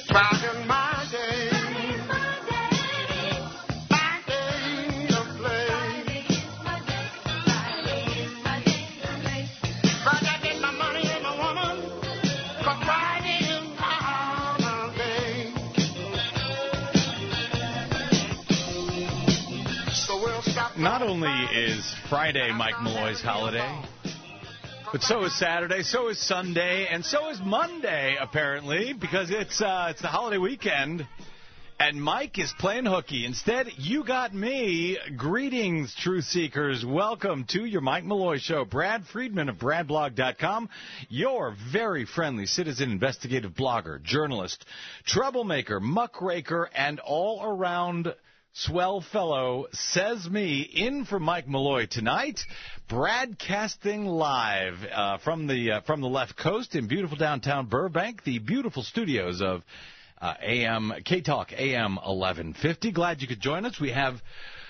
Friday's my day. My day to play. Friday get my money and my woman. 'Cause Friday is my holiday. So we'll stop. Not only is Friday Mike Malloy's holiday, but so is Saturday, so is Sunday, and so is Monday, apparently, because it's the holiday weekend, and Mike is playing hooky. Instead, you got me. Greetings, truth seekers. Welcome to your Mike Malloy Show. Brad Friedman of BradBlog.com, your very friendly citizen investigative blogger, journalist, troublemaker, muckraker, and all-around swell fellow, says me, in for Mike Malloy tonight, broadcasting live from the left coast in beautiful downtown Burbank, the beautiful studios of K-Talk AM 1150. Glad you could join us. We have,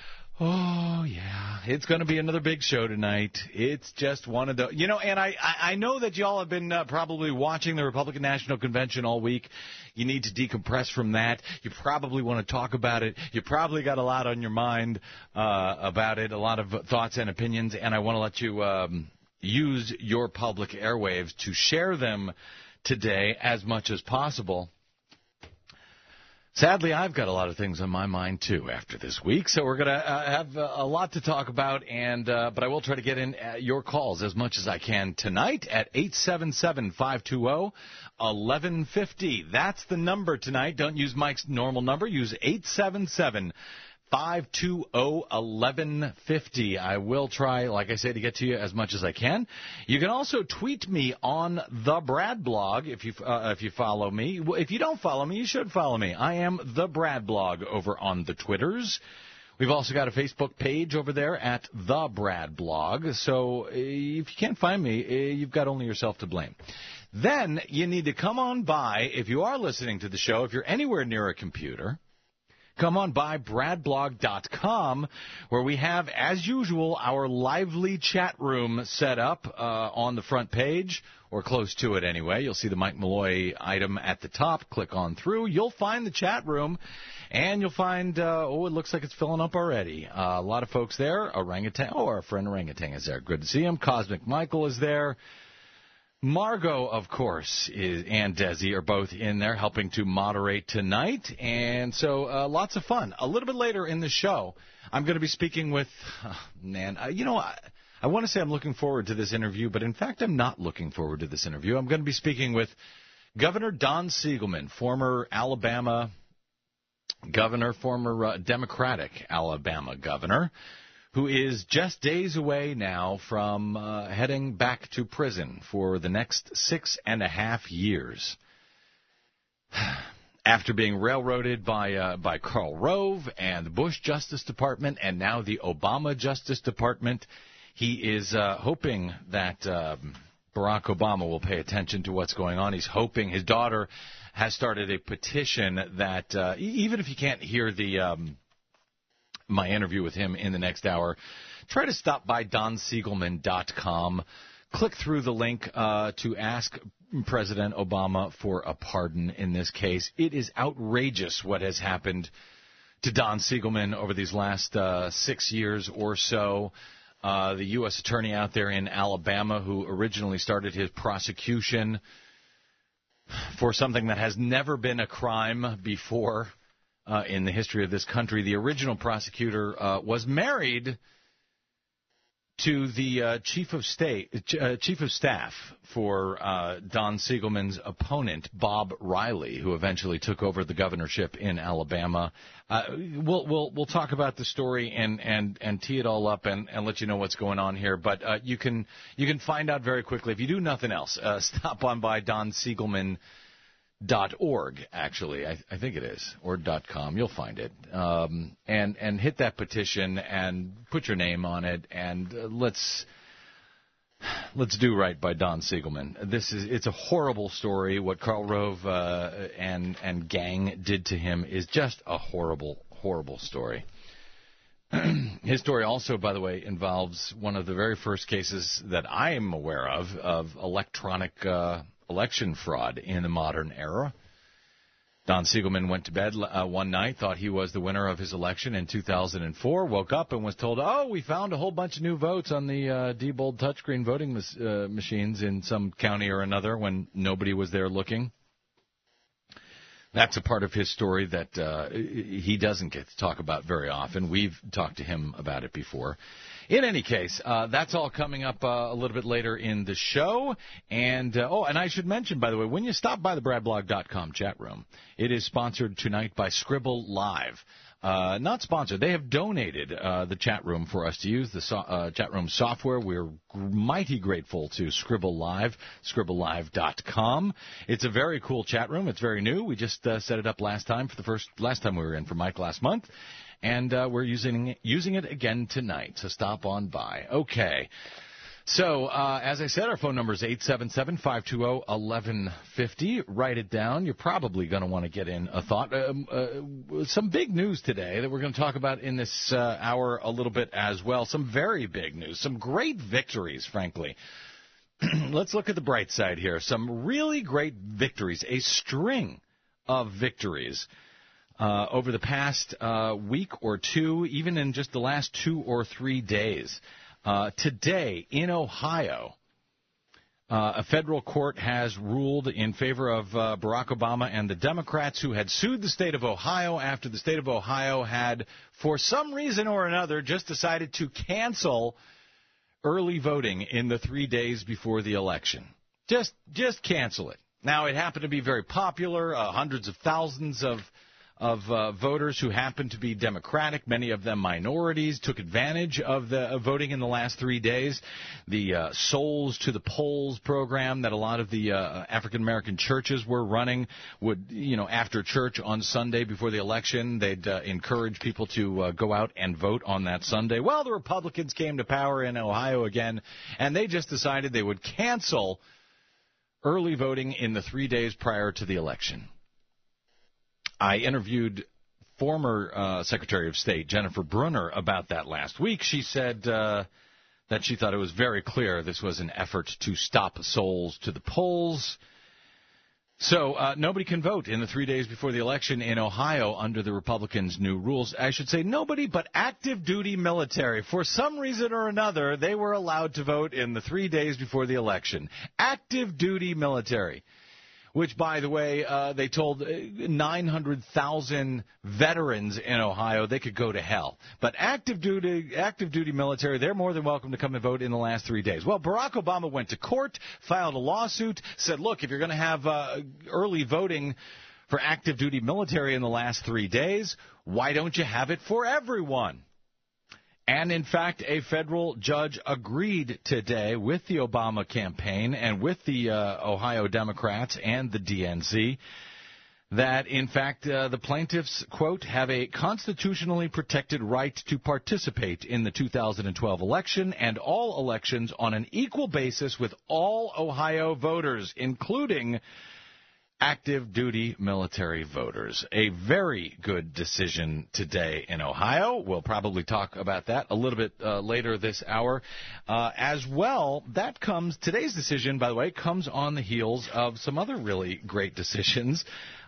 it's going to be another big show tonight. It's just one of the, and I know that y'all have been probably watching the Republican National Convention all week. You need to decompress from that. You probably want to talk about it. You probably got a lot on your mind about it, a lot of thoughts and opinions, and I want to let you use your public airwaves to share them today as much as possible. Sadly, I've got a lot of things on my mind, too, after this week, so we're going to have a lot to talk about, but I will try to get in your calls as much as I can tonight at 877-520-1150. That's the number tonight. Don't use Mike's normal number. Use 877-520-1150. I will try, like I say, to get to you as much as I can. You can also tweet me on the Brad Blog if you follow me. If you don't follow me, you should follow me. I am the Brad Blog over on the Twitters. We've also got a Facebook page over there at the Brad Blog. So if you can't find me, you've got only yourself to blame. Then you need to come on by, if you are listening to the show, if you're anywhere near a computer, come on by bradblog.com, where we have, as usual, our lively chat room set up on the front page, or close to it anyway. You'll see the Mike Malloy item at the top. Click on through. You'll find the chat room, and you'll find, it looks like it's filling up already. A lot of folks there. Orangutan, our friend Orangutan is there. Good to see him. Cosmic Michael is there. Margot, of course, and Desi are both in there helping to moderate tonight, and so lots of fun. A little bit later in the show, I'm going to be speaking with, I want to say I'm looking forward to this interview, but in fact I'm not looking forward to this interview. I'm going to be speaking with Governor Don Siegelman, former Alabama governor, former Democratic Alabama governor, who is just days away now from heading back to prison for the next 6.5 years. After being railroaded by Karl Rove and the Bush Justice Department and now the Obama Justice Department, he is hoping that Barack Obama will pay attention to what's going on. He's hoping. His daughter has started a petition that even if you can't hear my interview with him in the next hour, try to stop by DonSiegelman.com. Click through the link to ask President Obama for a pardon in this case. It is outrageous what has happened to Don Siegelman over these last 6 years or so. The U.S. attorney out there in Alabama who originally started his prosecution for something that has never been a crime before in the history of this country. The original prosecutor was married to the chief of staff for Don Siegelman's opponent, Bob Riley, who eventually took over the governorship in Alabama. We'll talk about the story and tee it all up and let you know what's going on here. But you can find out very quickly if you do nothing else. Stop on by DonSiegelman.org, actually, I think it is, or .com. You'll find it, and hit that petition and put your name on it, and let's do right by Don Siegelman. It's a horrible story. What Karl Rove and gang did to him is just a horrible, horrible story. His story also, by the way, involves one of the very first cases that I am aware of electronic election fraud in the modern era. Don Siegelman went to bed one night, thought he was the winner of his election in 2004, woke up and was told, we found a whole bunch of new votes on the Diebold touchscreen voting machines in some county or another when nobody was there looking. That's a part of his story that he doesn't get to talk about very often. We've talked to him about it before. In any case, that's all coming up a little bit later in the show. And and I should mention, by the way, when you stop by the BradBlog.com chat room, it is sponsored tonight by Scribble Live. Not sponsored. They have donated the chat room for us to use, the chat room software. We're mighty grateful to Scribble Live, scribblelive.com. It's a very cool chat room. It's very new. We just set it up last time we were in for Mike last month. And we're using it again tonight, so stop on by. Okay. So, as I said, our phone number is 877-520-1150. Write it down. You're probably going to want to get in a thought. Some big news today that we're going to talk about in this hour a little bit as well. Some very big news. Some great victories, frankly. Let's look at the bright side here. Some really great victories. A string of victories. Over the past week or two, even in just the last 2 or 3 days. Today, in Ohio, a federal court has ruled in favor of Barack Obama and the Democrats who had sued the state of Ohio after the state of Ohio had, for some reason or another, just decided to cancel early voting in the 3 days before the election. Just cancel it. Now, it happened to be very popular, hundreds of thousands of voters who happened to be Democratic, many of them minorities, took advantage of the voting in the last 3 days. The Souls to the Polls program that a lot of the African-American churches were running would, after church on Sunday before the election, they'd encourage people to go out and vote on that Sunday. Well, the Republicans came to power in Ohio again, and they just decided they would cancel early voting in the 3 days prior to the election. I interviewed former Secretary of State Jennifer Brunner about that last week. She said that she thought it was very clear this was an effort to stop Souls to the polls. So nobody can vote in the 3 days before the election in Ohio under the Republicans' new rules. I should say nobody but active duty military. For some reason or another, they were allowed to vote in the 3 days before the election. Active duty military. Which, by the way, they told 900,000 veterans in Ohio they could go to hell. But active duty military, they're more than welcome to come and vote in the last 3 days. Well, Barack Obama went to court, filed a lawsuit, said, look, if you're going to have early voting for active duty military in the last 3 days, why don't you have it for everyone? And, in fact, a federal judge agreed today with the Obama campaign and with the Ohio Democrats and the DNC that, in fact, the plaintiffs, quote, have a constitutionally protected right to participate in the 2012 election and all elections on an equal basis with all Ohio voters, including active duty military voters. A very good decision today in Ohio. We'll probably talk about that a little bit later this hour. As well, today's decision, by the way, comes on the heels of some other really great decisions.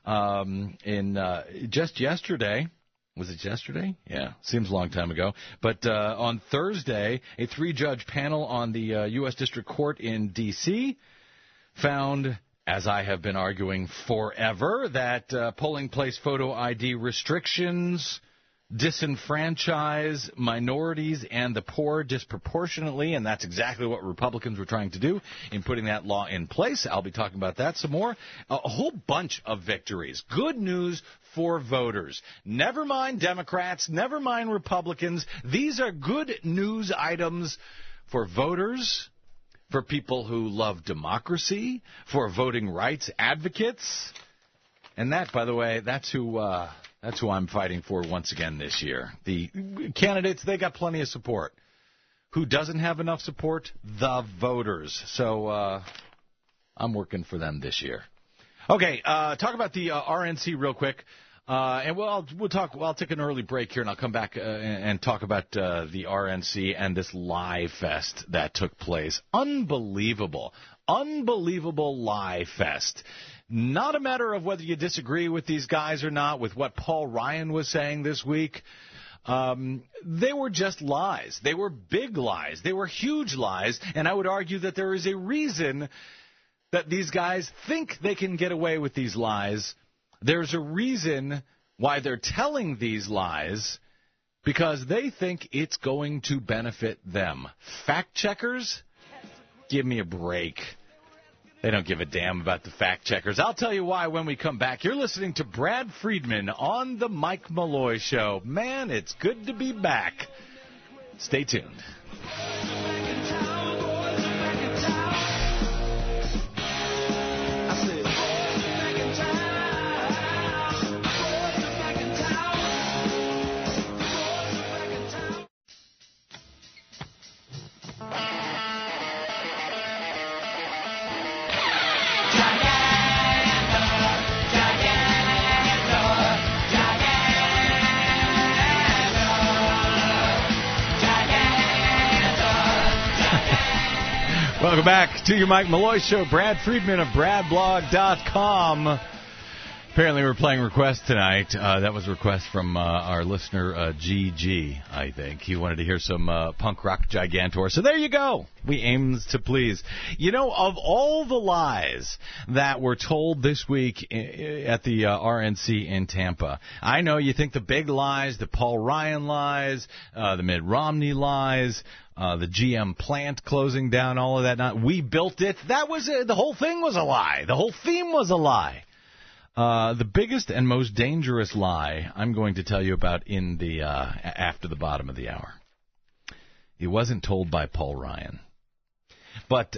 Just yesterday, was it yesterday? Yeah, seems a long time ago. But on Thursday, a 3-judge panel on the U.S. District Court in D.C. found, as I have been arguing forever, that polling place photo ID restrictions disenfranchise minorities and the poor disproportionately, and that's exactly what Republicans were trying to do in putting that law in place. I'll be talking about that some more. A whole bunch of victories. Good news for voters. Never mind Democrats, never mind Republicans. These are good news items for voters, for people who love democracy, for voting rights advocates. And that, by the way, that's who I'm fighting for once again this year. The candidates, they got plenty of support. Who doesn't have enough support? The voters. So I'm working for them this year. Okay, talk about the RNC real quick. And we'll talk. Well, I'll take an early break here, and I'll come back and talk about the RNC and this lie fest that took place. Unbelievable lie fest. not a matter of whether you disagree with these guys or not, with what Paul Ryan was saying this week. They were just lies. They were big lies. They were huge lies. And I would argue that there is a reason that these guys think they can get away with these lies. There's a reason why they're telling these lies, because they think it's going to benefit them. Fact checkers? Give me a break. They don't give a damn about the fact checkers. I'll tell you why when we come back. You're listening to Brad Friedman on the Mike Malloy Show. Man, it's good to be back. Stay tuned. Welcome back to your Mike Malloy Show. Brad Friedman of BradBlog.com. Apparently we're playing request tonight. That was a request from our listener, GG, I think. He wanted to hear some punk rock gigantor. So there you go. We aims to please. You know, of all the lies that were told this week at the RNC in Tampa, I know you think the big lies, the Paul Ryan lies, the Mitt Romney lies, the GM plant closing down, all of that. We built it. That was the whole thing was a lie. The whole theme was a lie. The biggest and most dangerous lie I'm going to tell you about in the after the bottom of the hour. It wasn't told by Paul Ryan. But,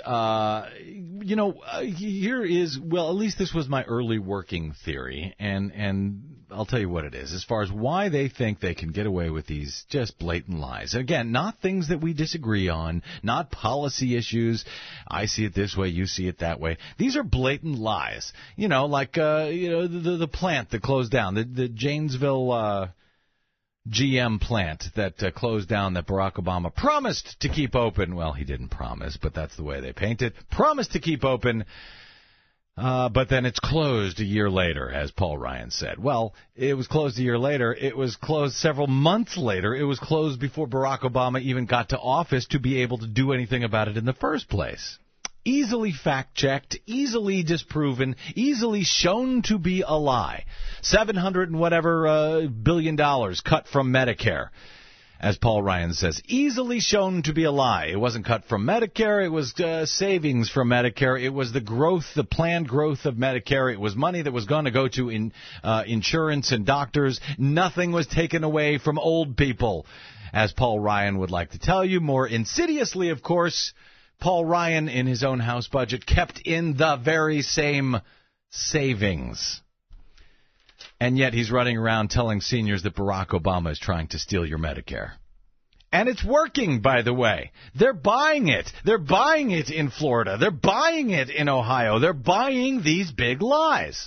here is, well, at least this was my early working theory, and I'll tell you what it is, as far as why they think they can get away with these just blatant lies. Again, not things that we disagree on, not policy issues. I see it this way, you see it that way. These are blatant lies. You know, like, the plant that closed down, the Janesville GM plant that closed down that Barack Obama promised to keep open. Well, he didn't promise, but that's the way they paint it. Promised to keep open, but then it's closed a year later, as Paul Ryan said. Well, it was closed a year later. It was closed several months later. It was closed before Barack Obama even got to office to be able to do anything about it in the first place. Easily fact-checked, easily disproven, easily shown to be a lie. $700 and whatever billion cut from Medicare, as Paul Ryan says. Easily shown to be a lie. It wasn't cut from Medicare. It was savings from Medicare. It was the growth, the planned growth of Medicare. It was money that was going to go to insurance and doctors. Nothing was taken away from old people, as Paul Ryan would like to tell you. More insidiously, of course, Paul Ryan, in his own House budget, kept in the very same savings. And yet he's running around telling seniors that Barack Obama is trying to steal your Medicare. And it's working, by the way. They're buying it. They're buying it in Florida. They're buying it in Ohio. They're buying these big lies.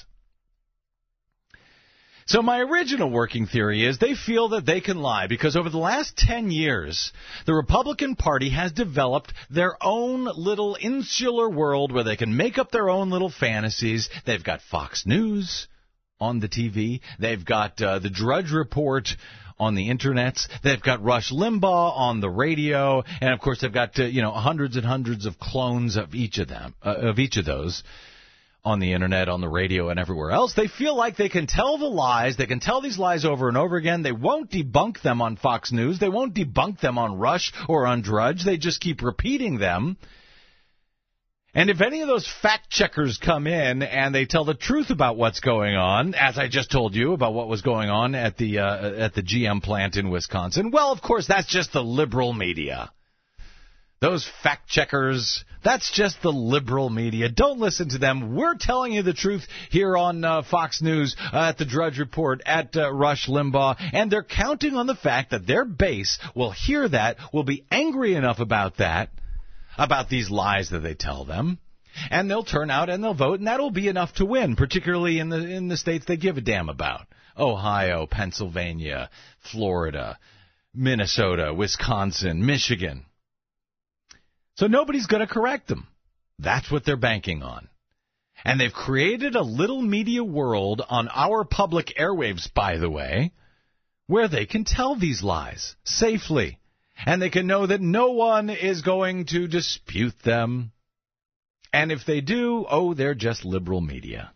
So my original working theory is they feel that they can lie because over the last 10 years, the Republican Party has developed their own little insular world where they can make up their own little fantasies. They've got Fox News on the TV. They've got the Drudge Report on the internets. They've got Rush Limbaugh on the radio. And, of course, they've got, hundreds and hundreds of clones of each of them, of each of those. On the internet, on the radio, and everywhere else. They feel like they can tell the lies. They can tell these lies over and over again. They won't debunk them on Fox News. They won't debunk them on Rush or on Drudge. They just keep repeating them. And if any of those fact checkers come in and they tell the truth about what's going on, as I just told you about what was going on at the GM plant in Wisconsin, well, of course, that's just the liberal media. Those fact checkers, that's just the liberal media. Don't listen to them. We're telling you the truth here on Fox News, at the Drudge Report, at Rush Limbaugh, and they're counting on the fact that their base will hear that, will be angry enough about that, about these lies that they tell them, and they'll turn out and they'll vote, and that'll be enough to win, particularly in the states they give a damn about. Ohio, Pennsylvania, Florida, Minnesota, Wisconsin, Michigan. So nobody's going to correct them. That's what they're banking on. And they've created a little media world on our public airwaves, by the way, where they can tell these lies safely. And they can know that no one is going to dispute them. And if they do, they're just liberal media.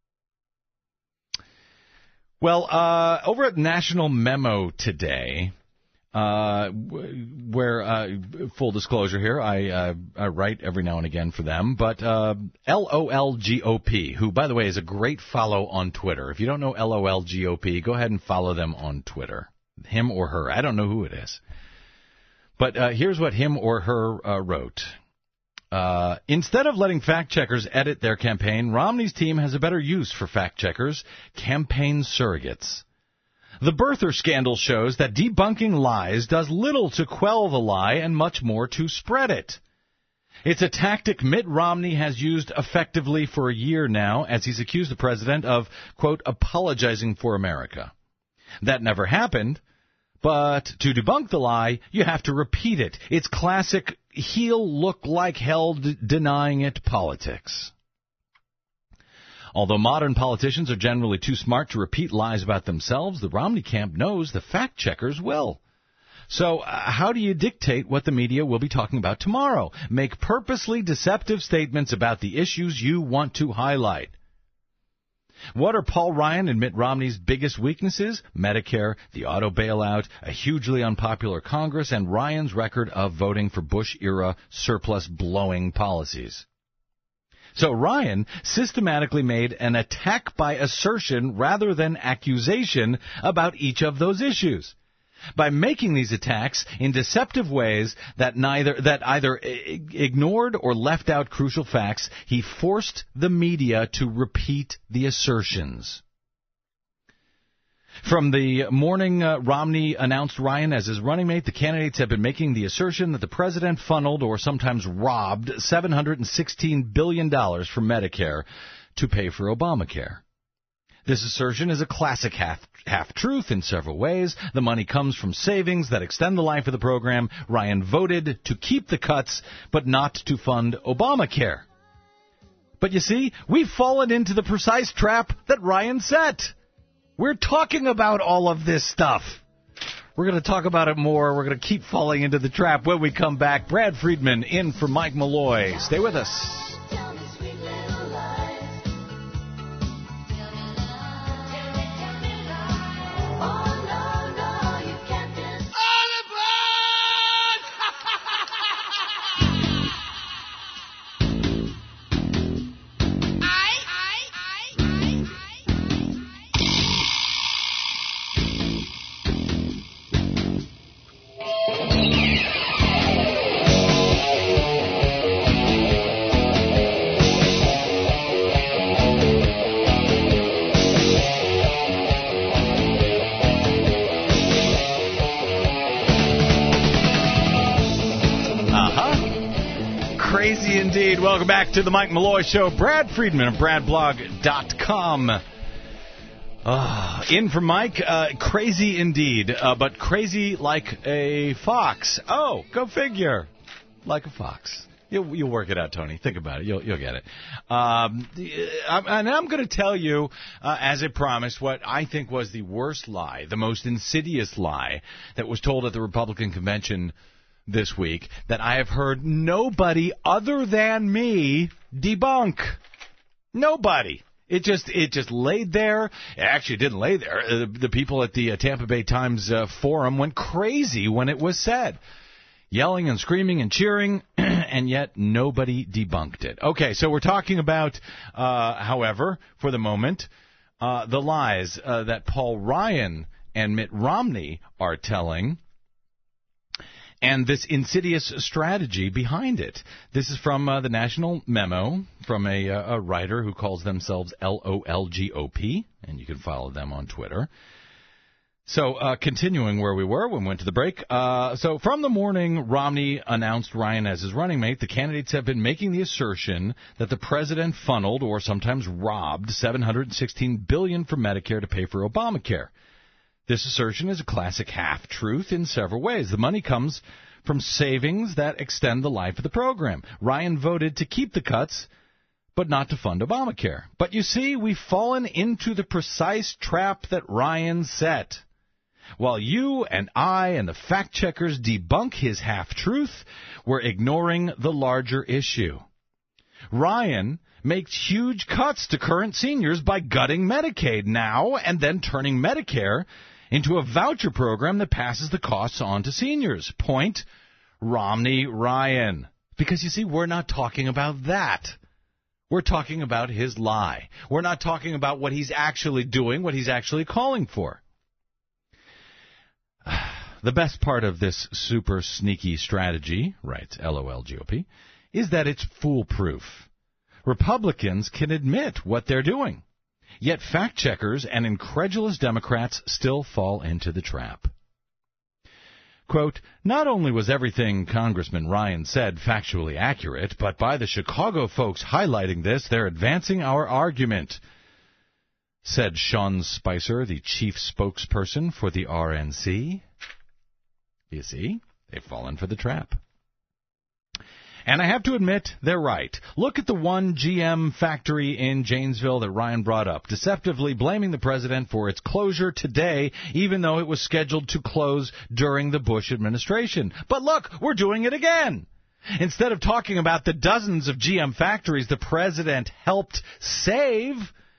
Well, over at National Memo today, where, full disclosure here, I write every now and again for them, but LOLGOP, who, by the way, is a great follow on Twitter. If you don't know LOLGOP, go ahead and follow them on Twitter. Him or her. I don't know who it is. But here's what him or her wrote. Instead of letting fact-checkers edit their campaign, Romney's team has a better use for fact-checkers, campaign surrogates. The birther scandal shows that debunking lies does little to quell the lie and much more to spread it. It's a tactic Mitt Romney has used effectively for a year now as he's accused the president of, quote, apologizing for America. That never happened. But to debunk the lie, you have to repeat it. It's classic heel look like hell denying it politics. Although modern politicians are generally too smart to repeat lies about themselves, the Romney camp knows the fact-checkers will. So how do you dictate what the media will be talking about tomorrow? Make purposely deceptive statements about the issues you want to highlight. What are Paul Ryan and Mitt Romney's biggest weaknesses? Medicare, the auto bailout, a hugely unpopular Congress, and Ryan's record of voting for Bush-era surplus-blowing policies. So Ryan systematically made an attack by assertion rather than accusation about each of those issues. By making these attacks in deceptive ways that either ignored or left out crucial facts, he forced the media to repeat the assertions. From the morning Romney announced Ryan as his running mate, the candidates have been making the assertion that the president funneled or sometimes robbed $716 billion from Medicare to pay for Obamacare. This assertion is a classic half-truth in several ways. The money comes from savings that extend the life of the program. Ryan voted to keep the cuts, but not to fund Obamacare. But you see, we've fallen into the precise trap that Ryan set. We're talking about all of this stuff. We're going to talk about it more. We're going to keep falling into the trap when we come back. Brad Friedman in for Mike Malloy. Stay with us. Indeed. Welcome back to the Mike Malloy Show. Brad Friedman of BradBlog.com. In for Mike. Crazy indeed, but crazy like a fox. Oh, go figure. Like a fox. You'll work it out, Tony. Think about it. You'll get it. And I'm going to tell you, as I promised, what I think was the worst lie, the most insidious lie that was told at the Republican convention this week that I have heard nobody other than me debunk. Nobody. It just laid there. It actually didn't lay there. The people at the Tampa Bay Times forum went crazy when it was said. Yelling and screaming and cheering, and yet nobody debunked it. Okay, so we're talking about, however, for the moment, the lies that Paul Ryan and Mitt Romney are telling, and this insidious strategy behind it. This is from the National Memo, from a writer who calls themselves LOLGOP, and you can follow them on Twitter. So continuing where we were when we went to the break. So from the morning Romney announced Ryan as his running mate, the candidates have been making the assertion that the president funneled or sometimes robbed $716 billion from Medicare to pay for Obamacare. This assertion is a classic half-truth in several ways. The money comes from savings that extend the life of the program. Ryan voted to keep the cuts, but not to fund Obamacare. But you see, we've fallen into the precise trap that Ryan set. While you and I and the fact-checkers debunk his half-truth, we're ignoring the larger issue. Ryan makes huge cuts to current seniors by gutting Medicaid now and then turning Medicare into a voucher program that passes the costs on to seniors. Point Romney Ryan. Because, you see, we're not talking about that. We're talking about his lie. We're not talking about what he's actually doing, what he's actually calling for. The best part of this super sneaky strategy, writes LOL GOP, is that it's foolproof. Republicans can admit what they're doing. Yet fact-checkers and incredulous Democrats still fall into the trap. Quote, not only was everything Congressman Ryan said factually accurate, but by the Chicago folks highlighting this, they're advancing our argument, said Sean Spicer, the chief spokesperson for the RNC. You see, they've fallen for the trap. And I have to admit, they're right. Look at the one GM factory in Janesville that Ryan brought up, deceptively blaming the president for its closure today, even though it was scheduled to close during the Bush administration. But look, we're doing it again. Instead of talking about the dozens of GM factories the president helped save,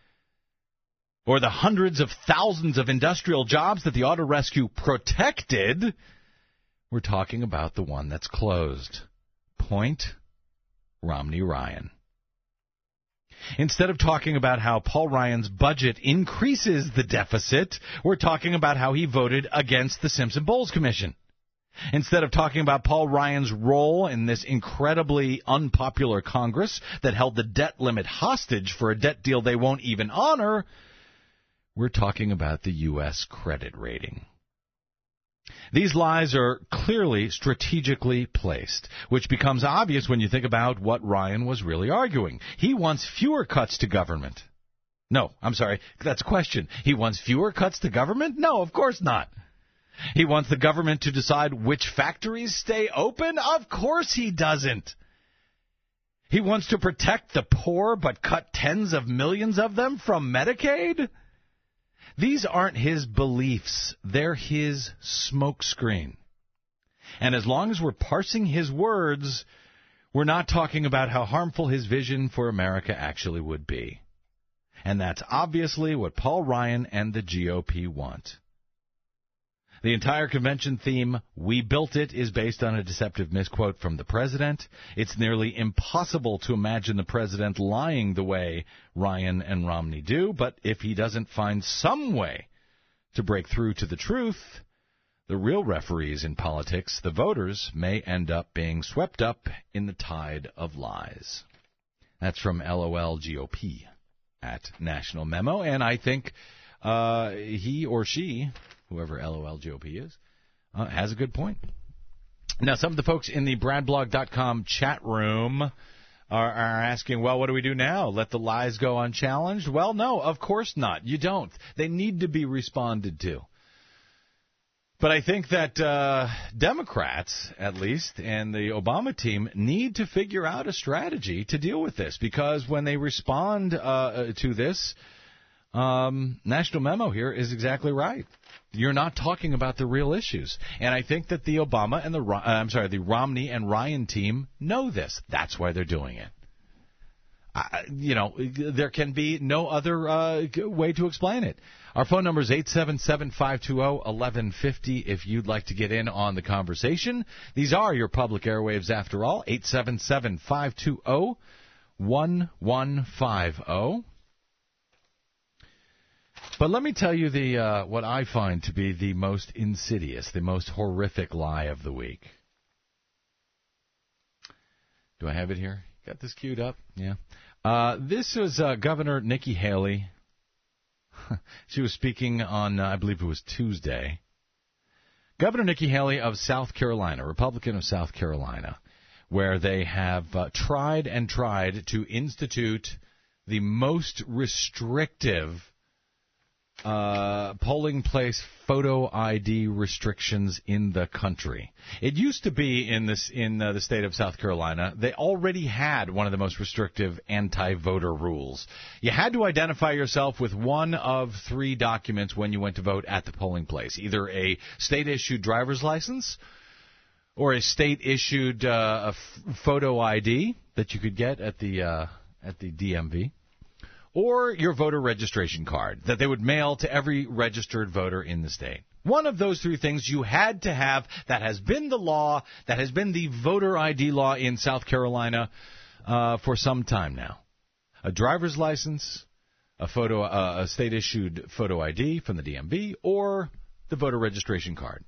or the hundreds of thousands of industrial jobs that the auto rescue protected, we're talking about the one that's closed. Point Romney Ryan. Instead of talking about how Paul Ryan's budget increases the deficit, we're talking about how he voted against the Simpson-Bowles Commission. Instead of talking about Paul Ryan's role in this incredibly unpopular Congress that held the debt limit hostage for a debt deal they won't even honor, we're talking about the U.S. credit rating. These lies are clearly strategically placed, which becomes obvious when you think about what Ryan was really arguing. He wants fewer cuts to government. No, I'm sorry, that's a question. He wants fewer cuts to government? No, of course not. He wants the government to decide which factories stay open? Of course he doesn't. He wants to protect the poor but cut tens of millions of them from Medicaid? These aren't his beliefs. They're his smokescreen. And as long as we're parsing his words, we're not talking about how harmful his vision for America actually would be. And that's obviously what Paul Ryan and the GOP want. The entire convention theme, "We built it," is based on a deceptive misquote from the president. It's nearly impossible to imagine the president lying the way Ryan and Romney do, but if he doesn't find some way to break through to the truth, the real referees in politics, the voters, may end up being swept up in the tide of lies. That's from LOL GOP at National Memo, and I think he or she, whoever LOL GOP is, has a good point. Now, some of the folks in the BradBlog.com chat room are asking, well, what do we do now? Let the lies go unchallenged? Well, no, of course not. You don't. They need to be responded to. But I think that Democrats, at least, and the Obama team need to figure out a strategy to deal with this, because when they respond to this, National Memo here is exactly right. You're not talking about the real issues. And I think that the Obama and the Romney and Ryan team know this. That's why they're doing it. There can be no other way to explain it. Our phone number is 877-520-1150 if you'd like to get in on the conversation. These are your public airwaves after all, 877-520-1150. But let me tell you what I find to be the most insidious, the most horrific lie of the week. Do I have it here? Got this queued up? Yeah. This was Governor Nikki Haley. She was speaking on, I believe it was Tuesday. Governor Nikki Haley of South Carolina, Republican of South Carolina, where they have tried to institute the most restrictive polling place photo ID restrictions in the country. It used to be in the state of South Carolina. They already had one of the most restrictive anti-voter rules. You had to identify yourself with one of 3 documents when you went to vote at the polling place, either a state-issued driver's license or a state-issued photo ID that you could get at the DMV, or your voter registration card that they would mail to every registered voter in the state. One of those 3 things you had to have. That has been the law, that has been the voter ID law in South Carolina for some time now. A driver's license, a state-issued photo ID from the DMV, or the voter registration card.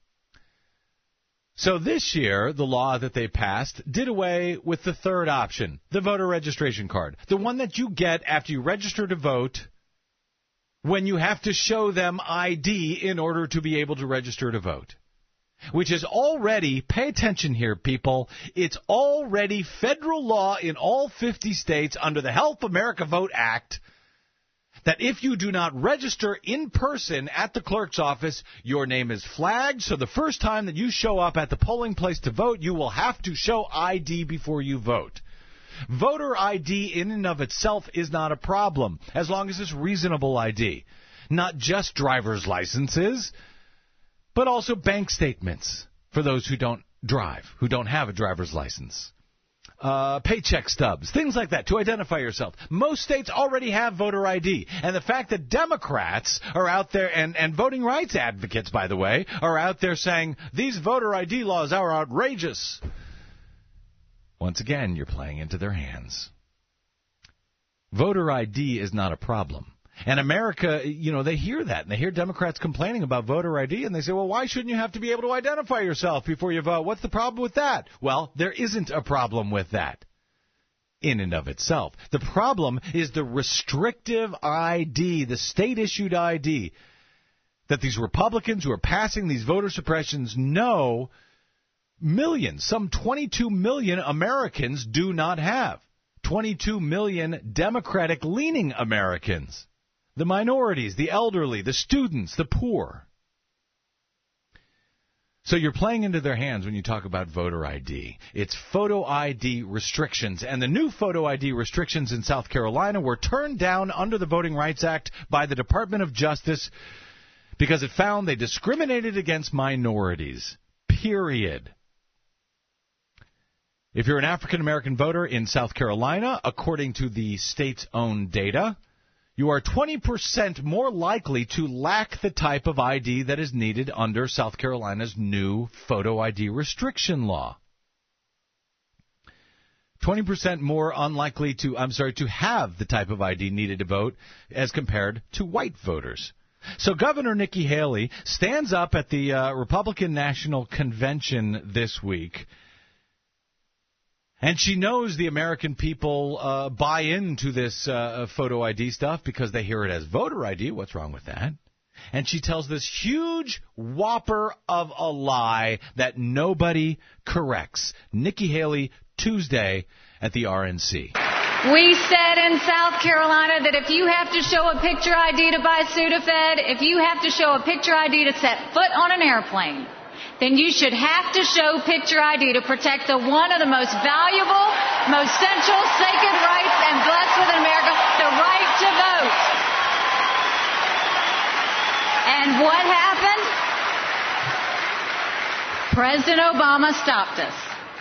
So this year, the law that they passed did away with the 3rd option, the voter registration card, the one that you get after you register to vote when you have to show them ID in order to be able to register to vote, which is already, pay attention here, people, it's already federal law in all 50 states under the Help America Vote Act that if you do not register in person at the clerk's office, your name is flagged. So the first time that you show up at the polling place to vote, you will have to show ID before you vote. Voter ID in and of itself is not a problem, as long as it's reasonable ID. Not just driver's licenses, but also bank statements for those who don't drive, who don't have a driver's license. Paycheck stubs, things like that, to identify yourself. Most states already have voter ID. And the fact that Democrats are out there, and voting rights advocates, by the way, are out there saying, these voter ID laws are outrageous. Once again, you're playing into their hands. Voter ID is not a problem. And America, they hear that, and they hear Democrats complaining about voter ID, and they say, well, why shouldn't you have to be able to identify yourself before you vote? What's the problem with that? Well, there isn't a problem with that in and of itself. The problem is the restrictive ID, the state-issued ID, that these Republicans who are passing these voter suppressions know millions, some 22 million Americans do not have. 22 million Democratic-leaning Americans. The minorities, the elderly, the students, the poor. So you're playing into their hands when you talk about voter ID. It's photo ID restrictions. And the new photo ID restrictions in South Carolina were turned down under the Voting Rights Act by the Department of Justice because it found they discriminated against minorities. Period. If you're an African-American voter in South Carolina, according to the state's own data, you are 20% more likely to lack the type of ID that is needed under South Carolina's new photo ID restriction law. 20% more unlikely to have the type of ID needed to vote as compared to white voters. So Governor Nikki Haley stands up at the Republican National Convention this week, and she knows the American people buy into this photo ID stuff because they hear it as voter ID. What's wrong with that? And she tells this huge whopper of a lie that nobody corrects. Nikki Haley, Tuesday at the RNC. We said in South Carolina that if you have to show a picture ID to buy Sudafed, if you have to show a picture ID to set foot on an airplane, then you should have to show picture ID to protect one of the most valuable, most central, sacred rights and blessed within America, the right to vote. And what happened? President Obama stopped us.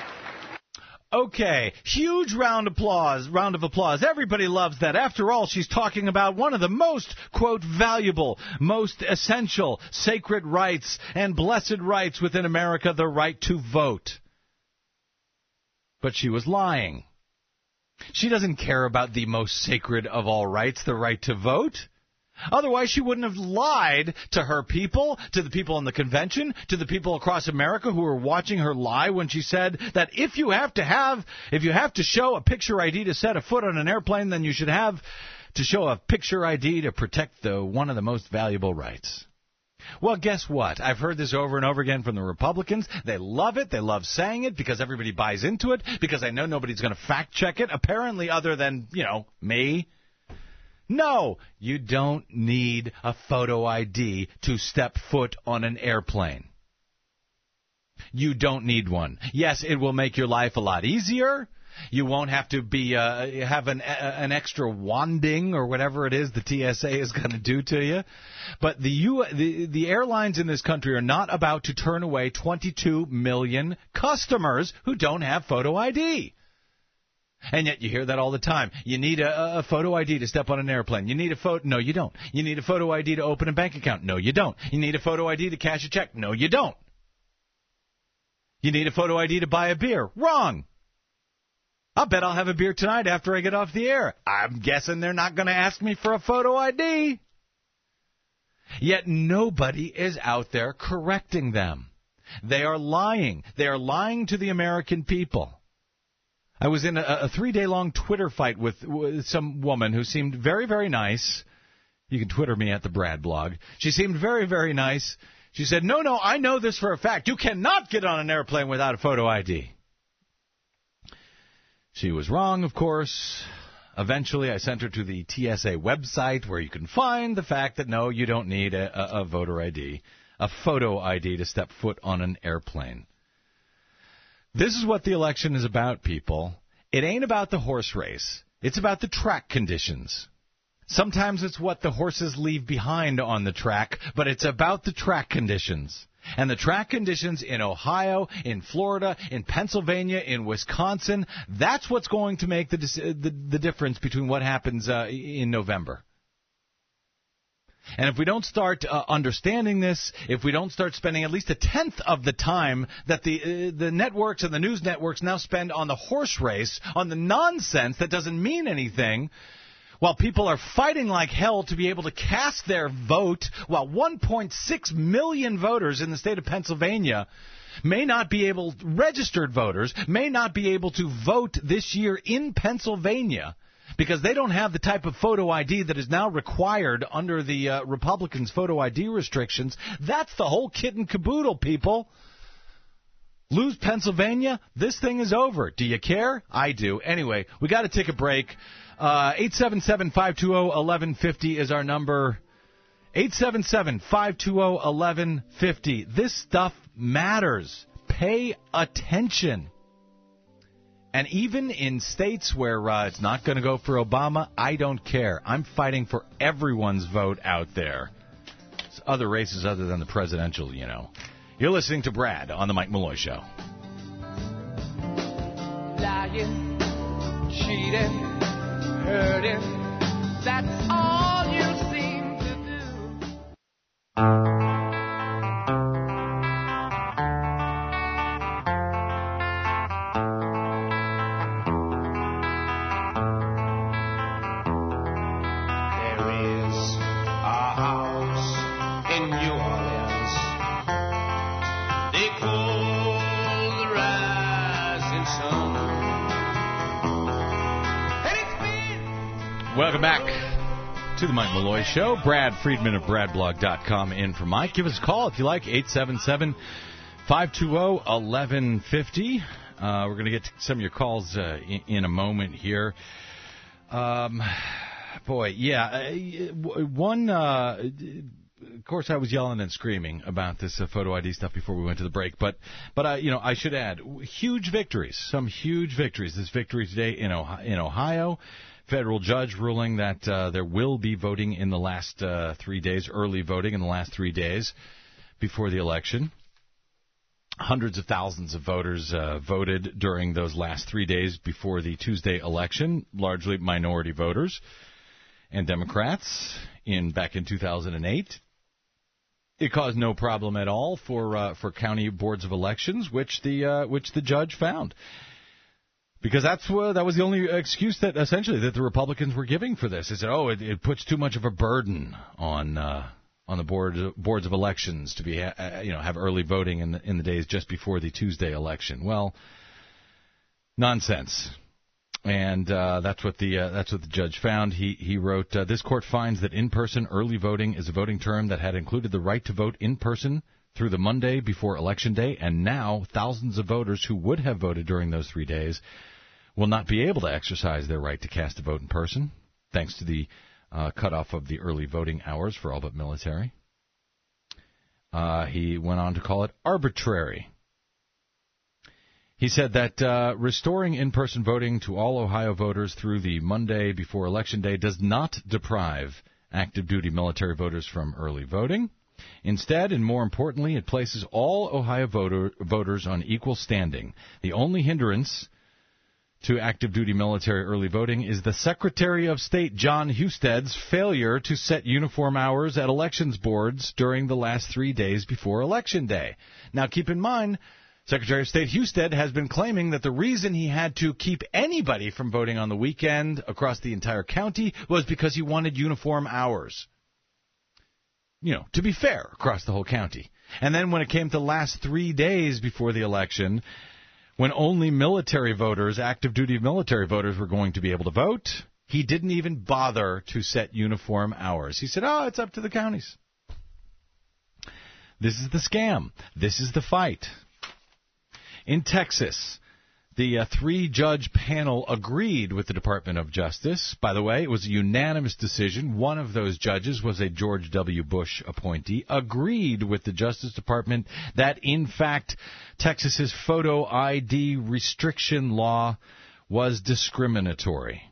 Okay, huge round of applause. Everybody loves that. After all, she's talking about one of the most, quote, valuable, most essential, sacred rights and blessed rights within America, the right to vote. But she was lying. She doesn't care about the most sacred of all rights, the right to vote. Otherwise, she wouldn't have lied to her people, to the people in the convention, to the people across America who were watching her lie when she said that if you have to show a picture ID to set a foot on an airplane, then you should have to show a picture ID to protect one of the most valuable rights. Well, guess what? I've heard this over and over again from the Republicans. They love it. They love saying it because everybody buys into it, because I know nobody's going to fact check it, apparently other than, me. No, you don't need a photo ID to step foot on an airplane. You don't need one. Yes, it will make your life a lot easier. You won't have to be have an extra wanding or whatever it is the TSA is going to do to you. But the airlines in this country are not about to turn away 22 million customers who don't have photo ID. And yet you hear that all the time. You need a photo ID to step on an airplane. You need a photo. No, you don't. You need a photo ID to open a bank account. No, you don't. You need a photo ID to cash a check. No, you don't. You need a photo ID to buy a beer. Wrong. I'll bet I'll have a beer tonight after I get off the air. I'm guessing they're not going to ask me for a photo ID. Yet nobody is out there correcting them. They are lying. They are lying to the American people. I was in a 3-day-long Twitter fight with some woman who seemed very, very nice. You can Twitter me at the Brad blog. She seemed very, very nice. She said, no, I know this for a fact. You cannot get on an airplane without a photo ID. She was wrong, of course. Eventually, I sent her to the TSA website where you can find the fact that, no, you don't need a voter ID, a photo ID to step foot on an airplane. This is what the election is about, people. It ain't about the horse race. It's about the track conditions. Sometimes it's what the horses leave behind on the track, but it's about the track conditions. And the track conditions in Ohio, in Florida, in Pennsylvania, in Wisconsin, that's what's going to make the difference between what happens in November. And if we don't start understanding this, if we don't start spending at least a tenth of the time that the networks and the news networks now spend on the horse race, on the nonsense that doesn't mean anything, while people are fighting like hell to be able to cast their vote, while 1.6 million voters in the state of Pennsylvania may not be able, registered voters, may not be able to vote this year in Pennsylvania, because they don't have the type of photo ID that is now required under the Republicans' photo ID restrictions. That's the whole kit and caboodle, people. Lose Pennsylvania, this thing is over. Do you care? I do. Anyway, we got to take a break. 877-520-1150 is our number. 877-520-1150. This stuff matters. Pay attention. And even in states where it's not going to go for Obama, I don't care. I'm fighting for everyone's vote out there. It's other races other than the presidential, you know. You're listening to Brad on the Mike Malloy Show. Lying, cheating, hurting, that's all you seem to do. Welcome back to the Mike Malloy Show. Brad Friedman of BradBlog.com in for Mike. Give us a call if you like, 877-520-1150. We're going to get to some of your calls in a moment here. Of course, I was yelling and screaming about this photo ID stuff before we went to the break. But I should add, huge victories, some huge victories. This victory today in Ohio. Federal judge ruling that there will be voting in the last 3 days, early voting in the last 3 days before the election. Hundreds of thousands of voters voted during those last 3 days before the Tuesday election, largely minority voters and Democrats back in 2008. It caused no problem at all for county boards of elections, which the judge found. Because that was the only excuse that the Republicans were giving for this. They said, it puts too much of a burden on the boards of elections to have early voting in the days just before the Tuesday election. Well, nonsense. And that's what the judge found. He wrote, this court finds that in-person early voting is a voting term that had included the right to vote in person through the Monday before Election Day, and now thousands of voters who would have voted during those 3 days will not be able to exercise their right to cast a vote in person, thanks to the cutoff of the early voting hours for all but military. He went on to call it arbitrary. He said that restoring in-person voting to all Ohio voters through the Monday before Election Day does not deprive active duty military voters from early voting. Instead, and more importantly, it places all Ohio voters on equal standing. The only hindrance to active duty military early voting is the Secretary of State John Husted's failure to set uniform hours at elections boards during the last 3 days before Election Day. Now, keep in mind, Secretary of State Husted has been claiming that the reason he had to keep anybody from voting on the weekend across the entire county was because he wanted uniform hours. You know, to be fair, across the whole county. And then when it came to the last 3 days before the election, when only military voters, active duty military voters, were going to be able to vote, he didn't even bother to set uniform hours. He said, it's up to the counties. This is the scam. This is the fight. In Texas, the 3-judge panel agreed with the Department of Justice. By the way, it was a unanimous decision. One of those judges was a George W. Bush appointee, agreed with the Justice Department that, in fact, Texas's photo ID restriction law was discriminatory.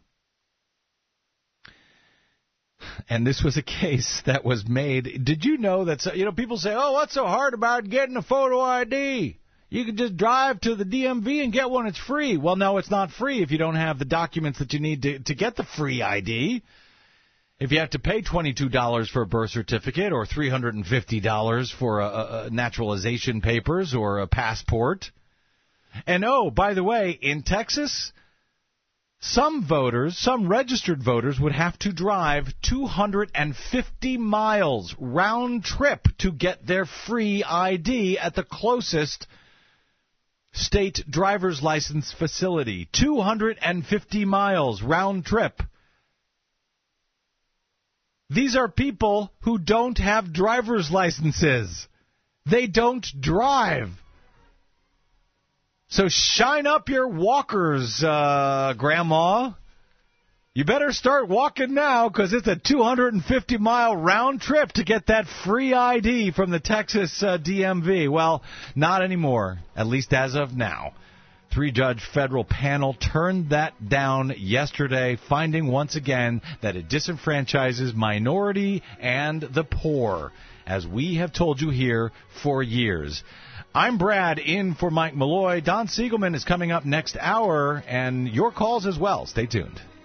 And this was a case that was made. Did you know that, people say, what's so hard about getting a photo ID? You can just drive to the DMV and get one. It's free. Well, no, it's not free if you don't have the documents that you need to get the free ID. If you have to pay $22 for a birth certificate or $350 for a naturalization papers or a passport. And, by the way, in Texas, some registered voters would have to drive 250 miles round trip to get their free ID at the closest state driver's license facility. 250 miles round trip. These are people who don't have driver's licenses. They don't drive. So shine up your walkers, Grandma. You better start walking now because it's a 250-mile round trip to get that free ID from the Texas DMV. Well, not anymore, at least as of now. 3-judge federal panel turned that down yesterday, finding once again that it disenfranchises minority and the poor, as we have told you here for years. I'm Brad, in for Mike Malloy. Don Siegelman is coming up next hour, and your calls as well. Stay tuned.